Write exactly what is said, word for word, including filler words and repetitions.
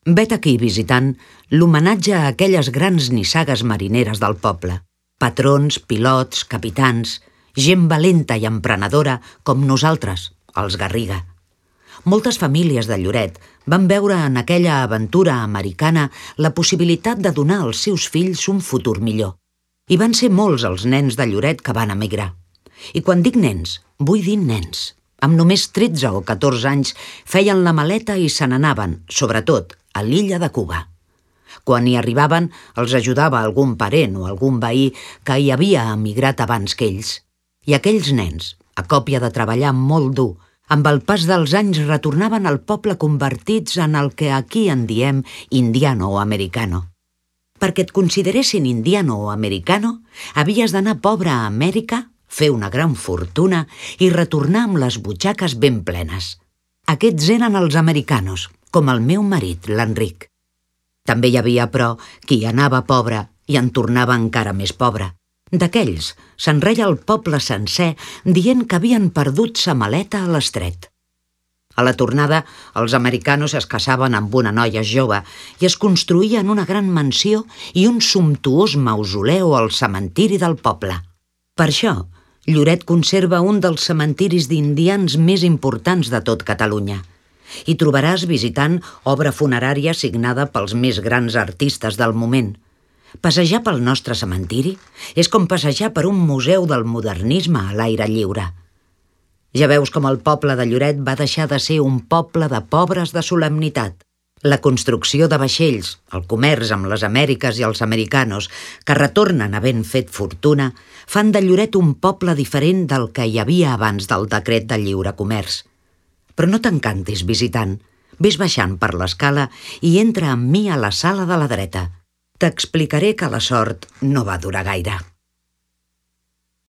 Vet aquí, visitant, l'homenatge a aquelles grans nissagues marineres del poble. Patrons, pilots, capitans, gent valenta i emprenedora com nosaltres, els Garriga. Moltes famílies de Lloret van veure en aquella aventura americana la possibilitat de donar als seus fills un futur millor. I van ser molts els nens de Lloret que van emigrar. I quan dic nens, vull dir nens. Amb només tretze o catorze anys feien la maleta i se n'anaven, sobretot, a l'illa de Cuba. Quan hi arribaven, els ajudava algun parent o algun veí que hi havia emigrat abans que ells. I aquells nens, a còpia de treballar molt dur, amb el pas dels anys retornaven al poble convertits en el que aquí en diem indiano o americano. Perquè et consideressin indiano o americano, havies d'anar pobre a Amèrica, fer una gran fortuna i retornar amb les butxaques ben plenes. Aquests eren els americanos, com el meu marit, l'Enric. També hi havia, però, qui anava pobre i en tornava encara més pobre. D'aquells, se'n reia el poble sencer dient que havien perdut sa maleta a l'estret. A la tornada, els americanos es casaven amb una noia jove i es construïen una gran mansió i un sumptuós mausoleu al cementiri del poble. Per això, Lloret conserva un dels cementiris d'indians més importants de tot Catalunya. Hi trobaràs, visitant, obra funerària signada pels més grans artistes del moment. Passejar pel nostre cementiri és com passejar per un museu del modernisme a l'aire lliure. Ja veus com el poble de Lloret va deixar de ser un poble de pobres de solemnitat. La construcció de vaixells, el comerç amb les Amèriques i els americanos, que retornen havent fet fortuna, fan de Lloret un poble diferent del que hi havia abans del decret de lliure comerç. Però no t'encantis, visitant. Ves baixant per l'escala i entra amb mi a la sala de la dreta. T'explicaré que la sort no va durar gaire.